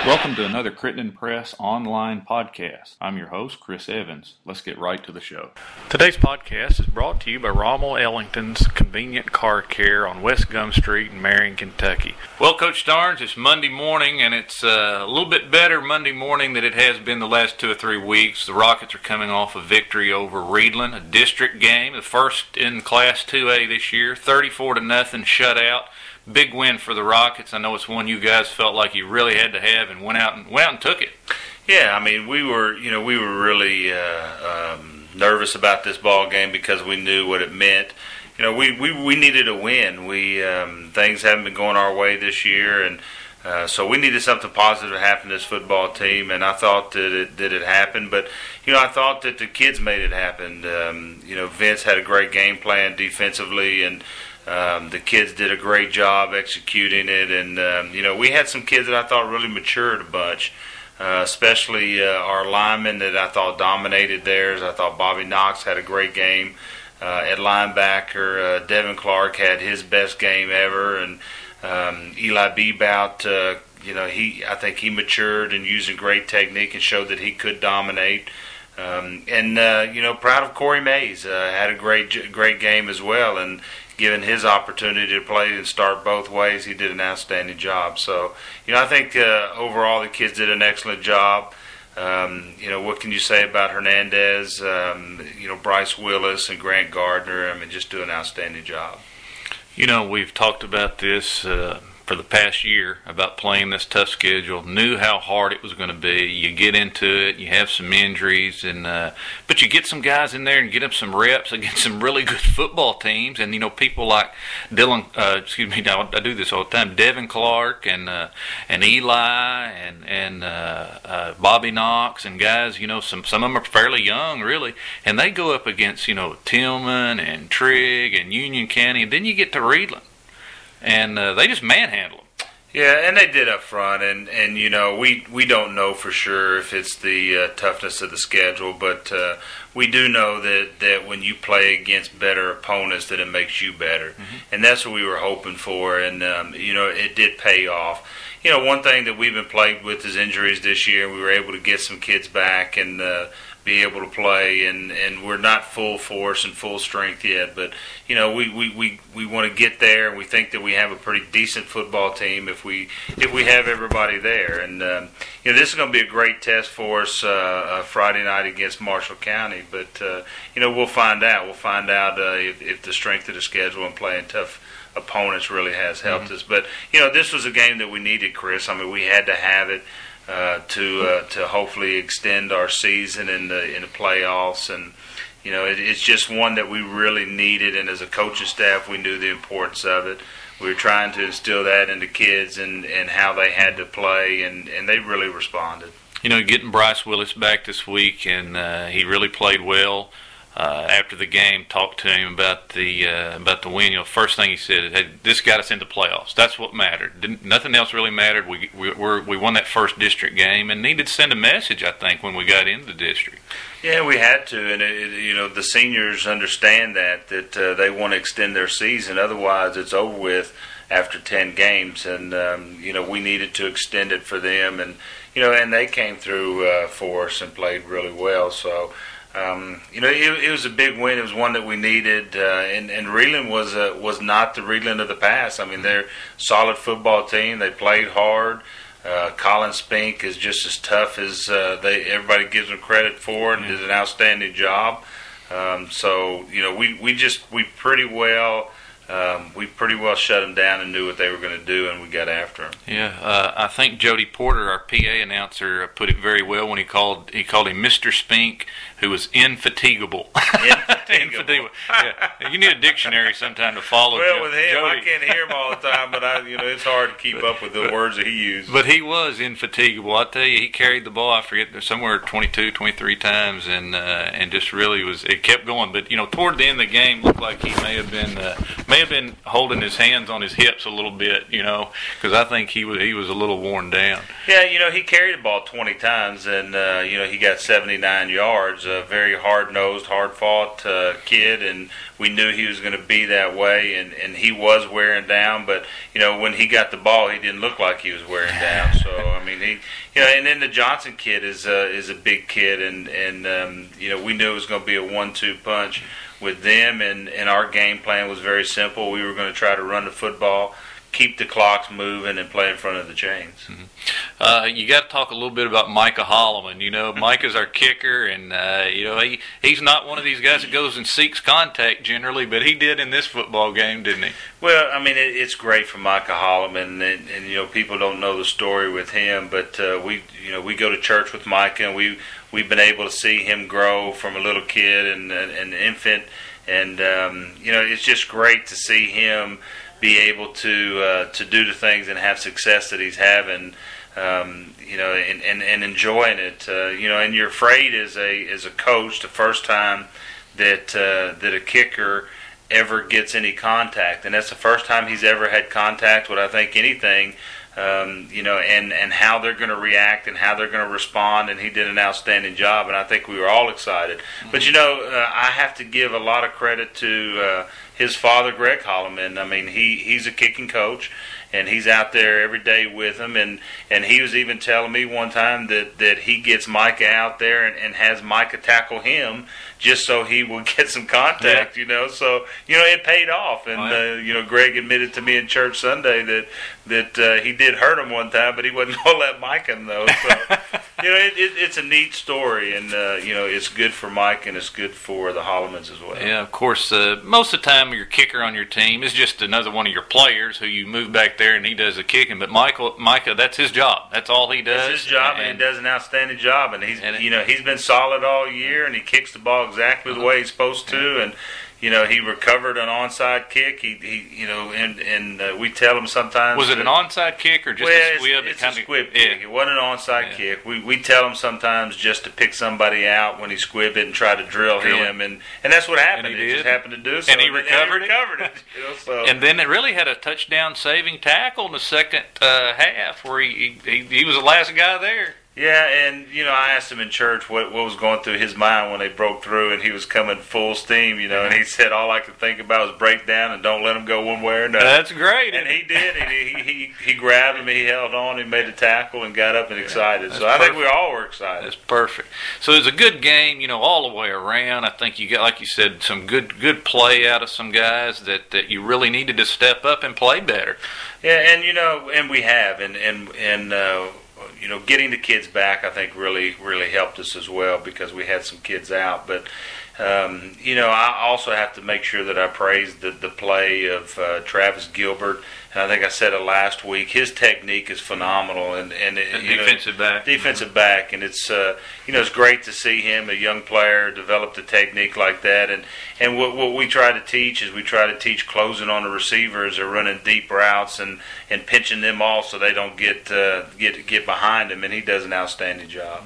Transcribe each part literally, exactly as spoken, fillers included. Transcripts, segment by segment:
Welcome to another Crittenden Press online podcast. I'm your host, Chris Evans. Let's get right to the show. Today's podcast is brought to you by Rommel Ellington's Convenient Car Care on West Gum Street in Marion, Kentucky. Well, Coach Starnes, it's Monday morning, and it's uh, a little bit better Monday morning than it has been the last two or three weeks. The Rockets are coming off a victory over Reedland, a district game, the first in Class two A this year, thirty-four to nothing shutout. Big win for the Rockets. I know it's one you guys felt like you really had to have and went out and went out and took it. Yeah, I mean, we were, you know, we were really uh, um, nervous about this ball game because we knew what it meant. You know, we, we, we needed a win. We um, things haven't been going our way this year, and uh, so we needed something positive to happen to this football team. And I thought that it that it happened, but you know, I thought that the kids made it happen. Um, you know, Vince had a great game plan defensively, and Um, the kids did a great job executing it, and um, you know, we had some kids that I thought really matured a bunch, uh, especially uh, our linemen that I thought dominated theirs. I thought Bobby Knox had a great game uh, at linebacker. Uh, Devin Clark had his best game ever, and um, Eli Bebout, uh, you know, he I think he matured and using great technique and showed that he could dominate. Um, and uh, you know, proud of Corey Mays, uh, had a great great game as well, and given his opportunity to play and start both ways, he did an outstanding job. So, you know, I think uh, overall the kids did an excellent job. Um, you know, what can you say about Hernandez? Um, you know, Bryce Willis and Grant Gardner. I mean, just do an outstanding job. You know, we've talked about this uh, for the past year, about playing this tough schedule, knew how hard it was going to be. You get into it, you have some injuries, and uh, but you get some guys in there and get them some reps against some really good football teams. And, you know, people like Dylan, uh, excuse me, I, I do this all the time, Devin Clark and uh, and Eli and, and uh, uh, Bobby Knox and guys, you know, some, some of them are fairly young, really, and they go up against, you know, Tillman and Trigg and Union County, and then you get to Reedland. And uh, they just manhandle them. Yeah, and they did up front, and, and you know, we, we don't know for sure if it's the uh, toughness of the schedule, but uh, we do know that, that when you play against better opponents, that it makes you better. Mm-hmm. And that's what we were hoping for, and, um, you know, it did pay off. You know, one thing that we've been plagued with is injuries this year. We were able to get some kids back and uh, be able to play, and, and we're not full force and full strength yet, but you know, we, we, we, we want to get there, and we think that we have a pretty decent football team if we if we have everybody there. And um, you know, this is going to be a great test for us uh, uh, Friday night against Marshall County, but uh, you know, we'll find out. We'll find out uh, if, if the strength of the schedule and playing tough opponents really has helped mm-hmm. us. But you know, this was a game that we needed, Chris. I mean, we had to have it. Uh, to uh, to hopefully extend our season in the in the playoffs, and you know, it, it's just one that we really needed. And as a coaching staff, we knew the importance of it. We were trying to instill that into kids and, and how they had to play, and, and they really responded. You know, getting Bryce Willis back this week, and uh, he really played well. Uh, after the game, talked to him about the uh, about the win. You know, first thing he said, "Hey, this got us into playoffs. That's what mattered. Didn't, nothing else really mattered. We we we're, we won that first district game and needed to send a message. I think when we got into the district." Yeah, we had to, and it, it, you know, the seniors understand that that uh, they want to extend their season. Otherwise, it's over with after ten games, and um, you know, we needed to extend it for them, and you know, and they came through uh, for us and played really well. So. Um, you know, it, it was a big win. It was one that we needed, uh, and, and Reedland was uh, was not the Reedland of the past. I mean, they're a solid football team. They played hard. Uh, Colin Spink is just as tough as uh, they everybody gives him credit for, and did an outstanding job. Um, so, you know, we, we just we pretty well. Um, we pretty well shut them down and knew what they were going to do, and we got after them. Yeah, uh, I think Jody Porter, our P A announcer, put it very well when he called he called him Mister Spink, who was infatigable. Infatigable. infatigable. Yeah. You need a dictionary sometime to follow. Well, jo- with him, Jody. I can't hear him all the time, but I, you know, it's hard to keep up with the words that he used. But he was infatigable. I tell you, he carried the ball. I forget somewhere twenty-two, twenty-three times, and uh, and just really was. It kept going. But you know, toward the end of the game, looked like he may have been. Uh, may have been holding his hands on his hips a little bit, you know, because I think he was he was a little worn down. Yeah, you know, he carried the ball twenty times, and uh, you know, he got seventy-nine yards. A very hard-nosed, hard-fought uh, kid, and we knew he was going to be that way, and, and he was wearing down. But you know, when he got the ball, he didn't look like he was wearing down. So I mean, he, you know, and then the Johnson kid is uh, is a big kid, and and um, you know, we knew it was going to be a one-two punch with them, and, and our game plan was very simple. We were going to try to run the football, keep the clocks moving, and play in front of the chains. Mm-hmm. Uh, you got to talk a little bit about Micah Holloman. You know, Micah's our kicker, and uh, you know he he's not one of these guys that goes and seeks contact generally, but he did in this football game, didn't he? Well, I mean, it, it's great for Micah Holloman, and, and you know, people don't know the story with him, but uh, we you know we go to church with Micah, and we we've been able to see him grow from a little kid and an infant, and um, you know, it's just great to see him be able to uh, to do the things and have success that he's having, um, you know, and, and, and enjoying it. Uh, you know, and you're afraid as a as a coach the first time that uh, that a kicker ever gets any contact, and that's the first time he's ever had contact with, I think, anything. Um, you know, and, and how they're going to react and how they're going to respond, and he did an outstanding job, and I think we were all excited. Mm-hmm. But, you know, uh, I have to give a lot of credit to uh, his father, Greg Holloman. I mean, he, he's a kicking coach, and he's out there every day with him, and, and he was even telling me one time that, that he gets Micah out there and, and has Micah tackle him just so he will get some contact, yeah. you know. So, you know, it paid off. And, oh, yeah. uh, you know, Greg admitted to me in church Sunday that that uh, he did hurt him one time, but he wasn't going to let Micah know. So, you know, it, it, it's a neat story, and, uh, you know, it's good for Mike and it's good for the Hollomans as well. Yeah, of course, uh, most of the time your kicker on your team is just another one of your players who you move back there and he does the kicking. But Michael, Micah, that's his job. That's all he does. That's his job, and, and he does an outstanding job. And he's, and you know, he's been solid all year, and he kicks the ball exactly the way he's supposed to, and you know, he recovered an onside kick. He, he you know, and and uh, we tell him sometimes. Was it an onside kick or just well, a squib? It's, it's it a squib yeah. kick. It wasn't an onside yeah. kick. We we tell him sometimes just to pick somebody out when he squibbed it and try to drill really? him, and, and that's what happened. And he it did. just happened to do so, and he recovered and he recovered it. it you know, so. And then it really had a touchdown saving tackle in the second uh, half where he, he he was the last guy there. Yeah, and, you know, I asked him in church what, what was going through his mind when they broke through, and he was coming full steam, you know, and he said all I could think about was break down and don't let him go one way or another. That's great. And he did. He, he he grabbed him, he held on, he made a tackle and got up and excited. That's so I perfect. think we all were excited. That's perfect. So it was a good game, you know, all the way around. I think you got, like you said, some good good play out of some guys that, that you really needed to step up and play better. Yeah, and, you know, and we have, and, and, and uh, you know, getting the kids back, I think, really, really helped us as well because we had some kids out. But, um, you know, I also have to make sure that I praise the, the play of uh, Travis Gilbert. And I think I said it last week. His technique is phenomenal, and and it, you defensive know, back, defensive back, and it's uh, you know it's great to see him, a young player, develop the technique like that. And and what what we try to teach is we try to teach closing on the receivers, or running deep routes, and, and pinching them off so they don't get uh, get get behind him. And he does an outstanding job.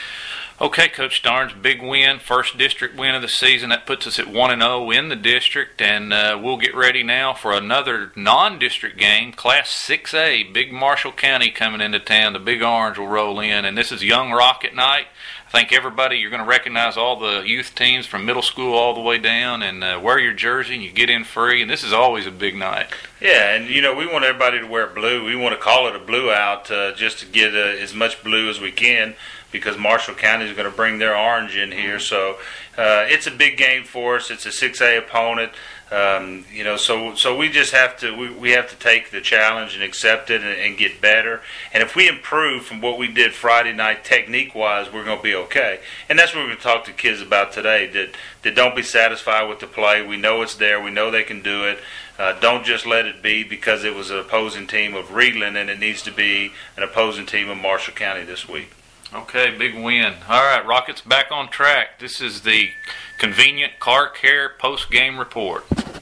Okay, Coach Starnes, big win, first district win of the season. That puts us at one and oh in the district, and uh, we'll get ready now for another non-district game, Class six A, Big Marshall County coming into town. The Big Orange will roll in, and this is Young Rocket Night. I think everybody, you're going to recognize all the youth teams from middle school all the way down, and uh, wear your jersey, and you get in free, and this is always a big night. Yeah, and, you know, we want everybody to wear blue. We want to call it a blue out uh, just to get uh, as much blue as we can, because Marshall County is going to bring their orange in here. So uh, it's a big game for us. It's a six A opponent. Um, you know, so so we just have to we, we have to take the challenge and accept it and, and get better. And if we improve from what we did Friday night technique-wise, we're going to be okay. And that's what we're going to talk to kids about today, that, that don't be satisfied with the play. We know it's there. We know they can do it. Uh, don't just let it be because it was an opposing team of Reedland, and it needs to be an opposing team of Marshall County this week. Okay, big win. All right, Rockets back on track. This is the Convenient Car Care post-game report.